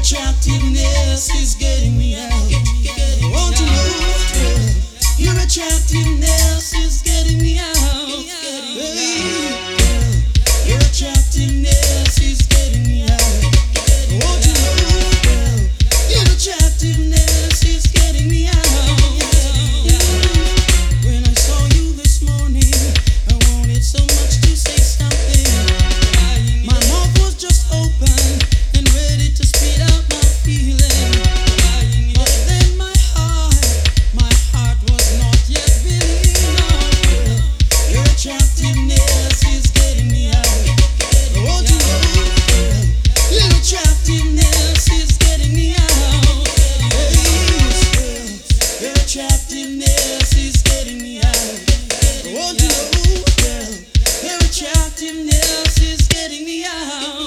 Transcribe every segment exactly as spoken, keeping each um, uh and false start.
attractiveness is getting me out. Won't you know, girl, your attractiveness is getting me out. Hey, girl, your attractiveness is getting me out. Won't you know, girl, your attractiveness is getting me out. When I saw you this morning, I wanted so much to say something. My mouth was just open and ready to spit out my feeling. But then my heart, my heart was not yet feeling enough. Your attractiveness is getting me out. Won't you know, girl, your attractiveness is getting me out. Yes, girl, your attractiveness is getting me out. Won't you know, girl, your attractiveness is getting me out.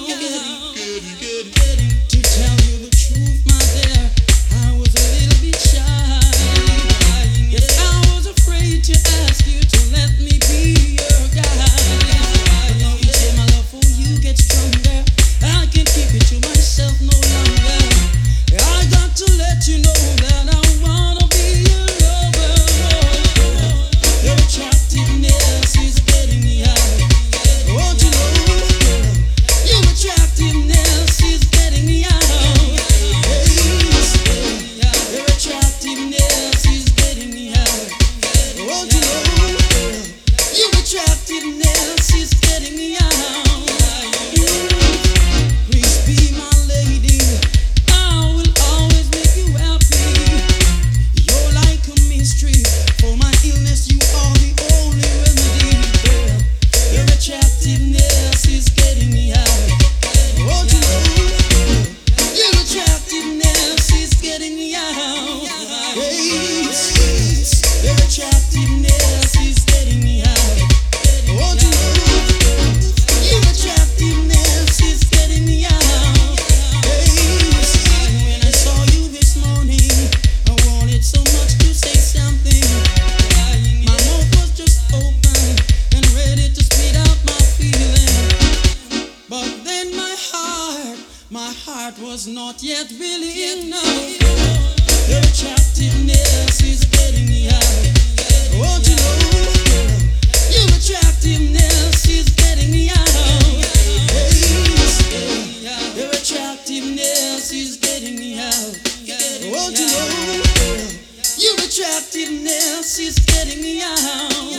To tell you the truth, my dear, I was a little bit shy. Yes, I was afraid to ask you to let me be your guy. But now you say my love for you gets stronger. I can't keep it to myself no longer. I got to let you know that I wanna be your lover. Your attractiveness is getting me out. Won't you know, girl, your attractiveness is getting me out. Yes, girl, your attractiveness is getting me out. Won't you know, girl, your attractiveness is getting me out. Please be my lady, I will always make you happy. You're like a mystery, for my illness you are the only remedy. Girl, your attractiveness is getting me out. Won't you know, girl, your attractiveness is getting me out. Yes, yes, your attractiveness is getting me out. Won't you know, girl, your attractiveness is getting me out. Yes, when I saw you this morning, I wanted so much to say something. My mouth was just open and ready to spit out my feeling. But then my heart, my heart was not yet really enough. Your attractiveness is getting me out. Won't you know, girl, your attractiveness is getting me out. Yes, girl, your attractiveness is getting me out. Won't you know, girl, your attractiveness is getting me out.